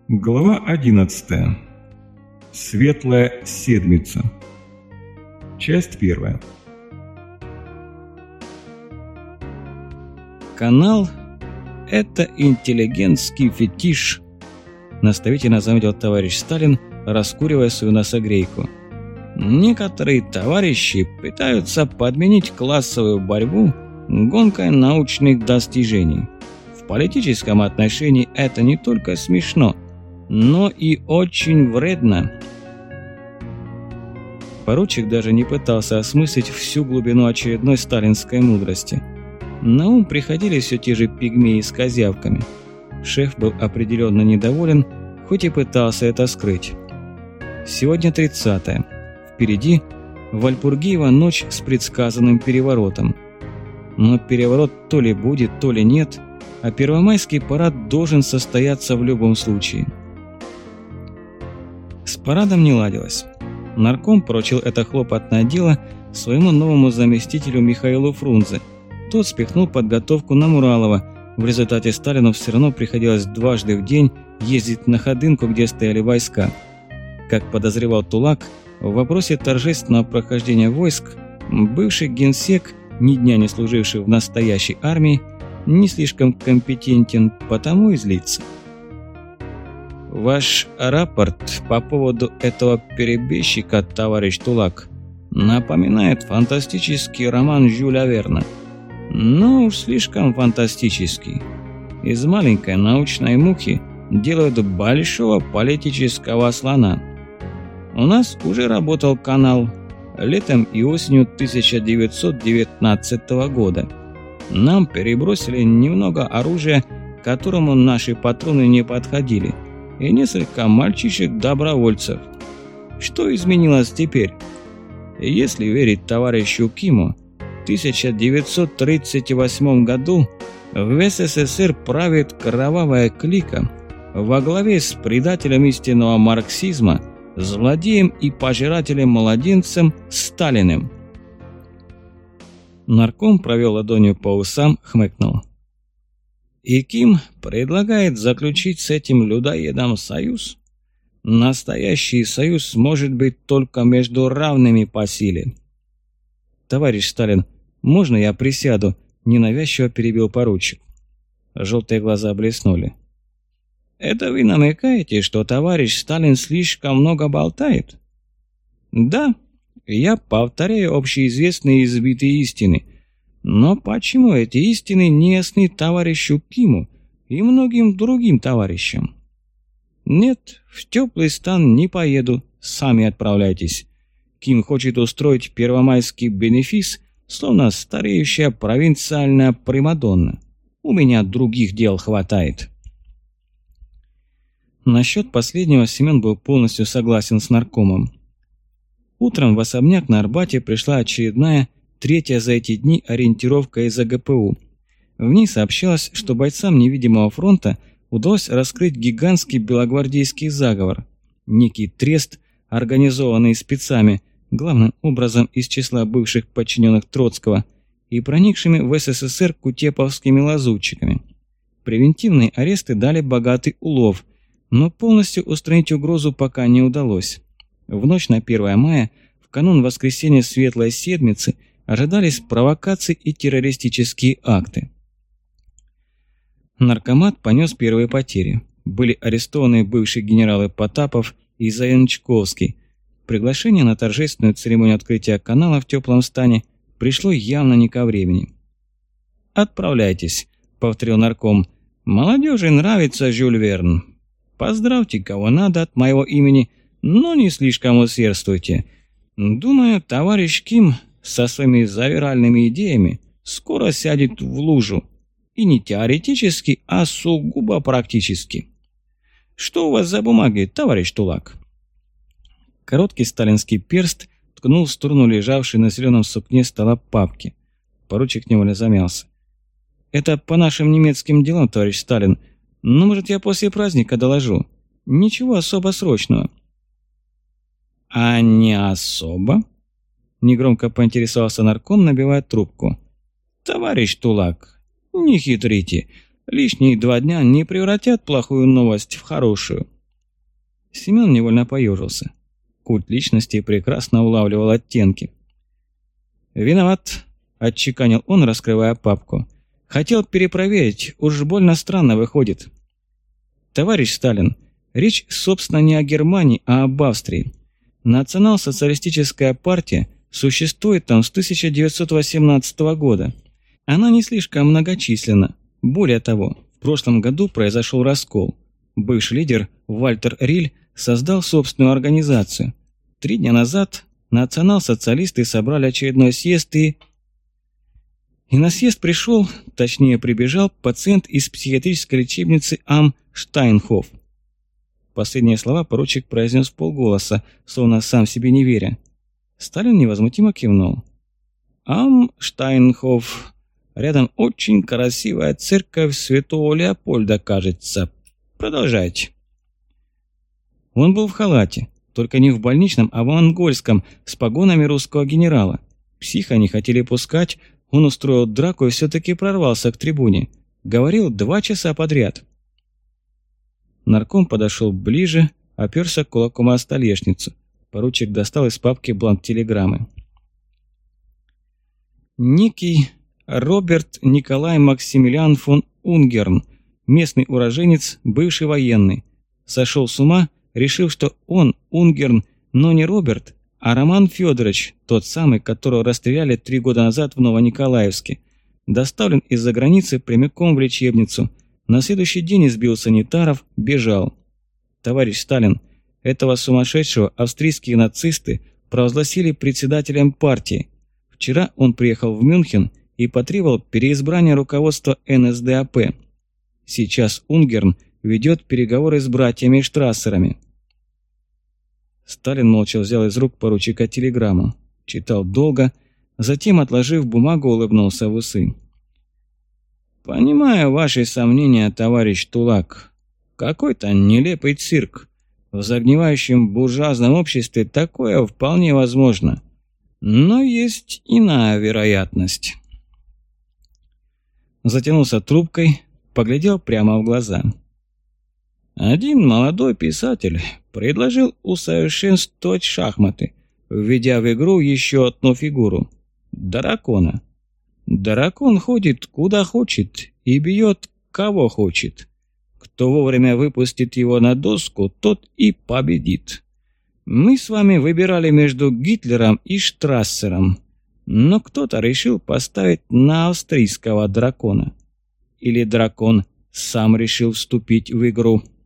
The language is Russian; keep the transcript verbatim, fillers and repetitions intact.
Глава одиннадцатая. Светлая седмица. Часть первая. Канал – это интеллигентский фетиш, наставительно заметил товарищ Сталин, раскуривая свою носогрейку. Некоторые товарищи пытаются подменить классовую борьбу гонкой научных достижений. В политическом отношении это не только смешно, но и очень вредно. Поручик даже не пытался осмыслить всю глубину очередной сталинской мудрости. На ум приходили все те же пигмеи с козявками. Шеф был определенно недоволен, хоть и пытался это скрыть. Сегодня тридцатое. Впереди Вальпургиева ночь с предсказанным переворотом. Но переворот то ли будет, то ли нет, а первомайский парад должен состояться в любом случае. С парадом не ладилось. Нарком поручил это хлопотное дело своему новому заместителю Михаилу Фрунзе. Тот спихнул подготовку на Муралова. В результате Сталину все равно приходилось дважды в день ездить на Ходынку, где стояли войска. Как подозревал Тулак, в вопросе торжественного прохождения войск бывший генсек, ни дня не служивший в настоящей армии, не слишком компетентен, потому и злится. Ваш рапорт по поводу этого перебежчика, товарищ Тулак, напоминает фантастический роман Жюля Верна. Но уж слишком фантастический. Из маленькой научной мухи делают большого политического слона. У нас уже работал канал летом и осенью тысяча девятьсот девятнадцатого года. Нам перебросили немного оружия, к которому наши патроны не подходили, и несколько мальчишек-добровольцев. Что изменилось теперь? Если верить товарищу Киму, в тысяча девятьсот тридцать восьмом году в СССР правит кровавая клика во главе с предателем истинного марксизма, злодеем и пожирателем-младенцем Сталиным. Нарком провел ладонью по усам, хмыкнул. И Ким предлагает заключить с этим людоедом союз? Настоящий союз может быть только между равными по силе. Товарищ Сталин, можно я присяду? Ненавязчиво перебил поручик. Желтые глаза блеснули. Это вы намекаете, что товарищ Сталин слишком много болтает? Да, я повторяю общеизвестные избитые истины. Но почему эти истины не ясны товарищу Киму и многим другим товарищам? Нет, в теплый стан не поеду, сами отправляйтесь. Ким хочет устроить первомайский бенефис, словно стареющая провинциальная примадонна. У меня других дел хватает. Насчет последнего Семен был полностью согласен с наркомом. Утром в особняк на Арбате пришла очередная, третья за эти дни ориентировка из АГПУ. В ней сообщалось, что бойцам невидимого фронта удалось раскрыть гигантский белогвардейский заговор. Некий трест, организованный спецами, главным образом из числа бывших подчиненных Троцкого, и проникшими в СССР кутеповскими лазутчиками. Превентивные аресты дали богатый улов, но полностью устранить угрозу пока не удалось. В ночь на первое мая, в канун воскресенья Светлой Седмицы, ожидались провокации и террористические акты. Наркомат понес первые потери. Были арестованы бывшие генералы Потапов и Заянчковский. Приглашение на торжественную церемонию открытия канала в теплом стане пришло явно не ко времени. «Отправляйтесь», — повторил нарком. «Молодежи нравится Жюль Верн. Поздравьте кого надо от моего имени, но не слишком усердствуйте. Думаю, товарищ Ким со своими завиральными идеями скоро сядет в лужу. И не теоретически, а сугубо практически. Что у вас за бумаги, товарищ Тулак?» Короткий сталинский перст ткнул в сторону лежавшей на зеленом сукне стола папки. Поручик невольно замялся. «Это по нашим немецким делам, товарищ Сталин. Но, может, я после праздника доложу. Ничего особо срочного». «А не особо?» Негромко поинтересовался нарком, набивая трубку. «Товарищ Тулак, не хитрите. Лишние два дня не превратят плохую новость в хорошую. Семен невольно поежился. Культ личности прекрасно улавливал оттенки. «Виноват», – отчеканил он, раскрывая папку. «Хотел перепроверить, уж больно странно выходит». «Товарищ Сталин, речь, собственно, не о Германии, а об Австрии. Национал-социалистическая партия существует там с тысяча девятьсот восемнадцатого года. Она не слишком многочисленна. Более того, в прошлом году произошел раскол. Бывший лидер Вальтер Риль создал собственную организацию. Три дня назад национал-социалисты собрали очередной съезд и... И на съезд пришел, точнее прибежал, пациент из психиатрической лечебницы Ам Штайнхоф. Последние слова поручик произнес вполголоса, словно сам себе не веря. Сталин невозмутимо кивнул. Ам Штайнхоф. Рядом очень красивая церковь Святого Леопольда, кажется. Продолжайте. Он был в халате, только не в больничном, а в монгольском, с погонами русского генерала. Психа не хотели пускать, он устроил драку и все-таки прорвался к трибуне. Говорил два часа подряд. Нарком подошел ближе, оперся кулаком о столешницу. Поручик достал из папки бланк телеграммы. Некий Роберт Николай Максимилиан фон Унгерн, местный уроженец, бывший военный, сошел с ума, решив, что он, Унгерн, но не Роберт, а Роман Федорович, тот самый, которого расстреляли три года назад в Новониколаевске, доставлен из-за границы прямиком в лечебницу. На следующий день избил санитаров, бежал. Товарищ Сталин, этого сумасшедшего австрийские нацисты провозгласили председателем партии. Вчера он приехал в Мюнхен и потребовал переизбрания руководства эн эс дэ а пэ. Сейчас Унгерн ведет переговоры с братьями Штрассерами. Сталин молча взял из рук поручика телеграмму. Читал долго, затем, отложив бумагу, улыбнулся в усы. «Понимаю ваши сомнения, товарищ Тулак. Какой-то нелепый цирк. В загнивающем буржуазном обществе такое вполне возможно. Но есть иная вероятность». Затянулся трубкой, поглядел прямо в глаза. Один молодой писатель предложил усовершенствовать шахматы, введя в игру еще одну фигуру – дракона. Дракон ходит куда хочет и бьет кого хочет. Кто вовремя выпустит его на доску, тот и победит. Мы с вами выбирали между Гитлером и Штрассером, но кто-то решил поставить на австрийского дракона. Или дракон сам решил вступить в игру.